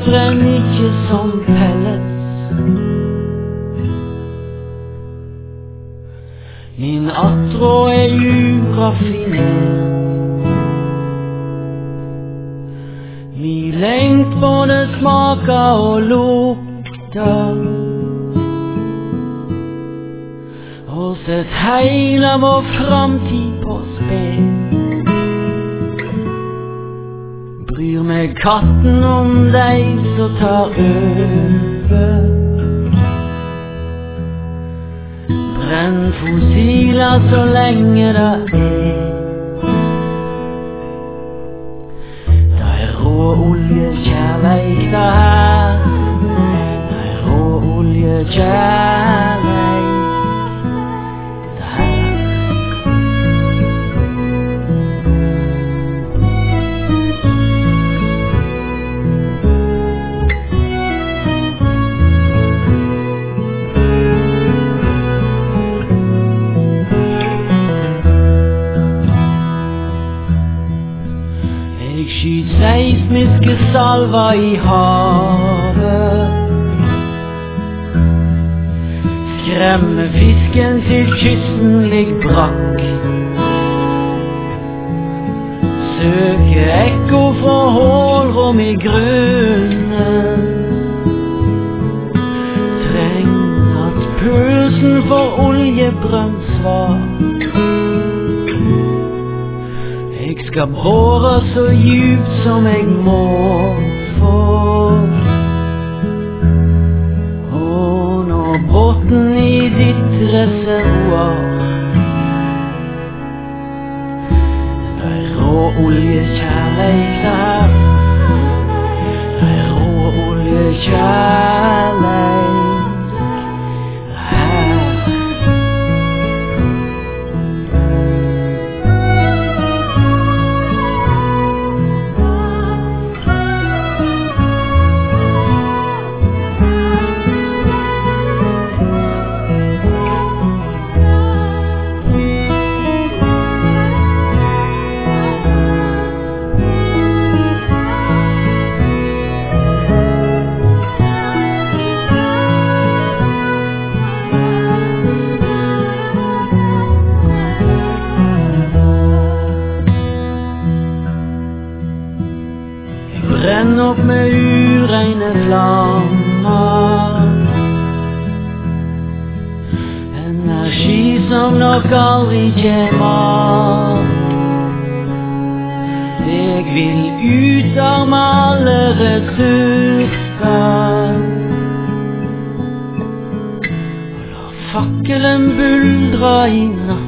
brenner ikke som pellets. Min attråd uraffinert. Mi lengt både smaker og lukter, og sett hele vår framtid på spill. Bryr meg katten om deg som tar over. Brenn fossiler så lenge det er. Oljekjærleik det her. Det er rå oljekjærleik det her. Jeg skyt seismiske salva i havet, skremme fisken til kysten ligg brakk, søke ekko fra hålrom i grunnen, treng at pulsen for oljebrønn svak. Jeg skal bore så djupt som jeg må få, og når båten i ditt reservoar. Det er rå oljekjærleik det her. Det er rå oljekjærleik det her. Brenn opp med ureine flammer, energi som nok aldri kommer. Jeg vil utarme alle ressurser, og la fakkelen buldre i natt.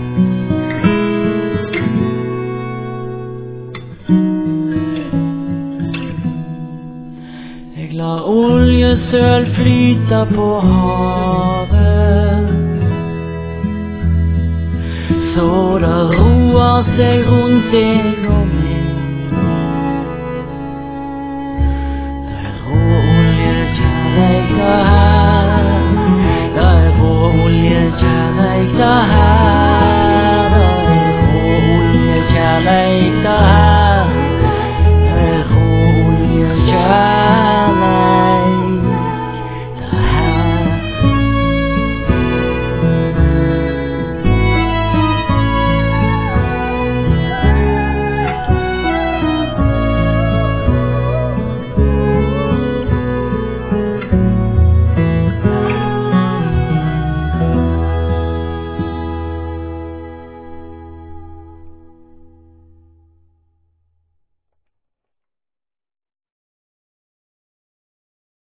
La oljesøl flyte på havet, så det roer seg rundt deg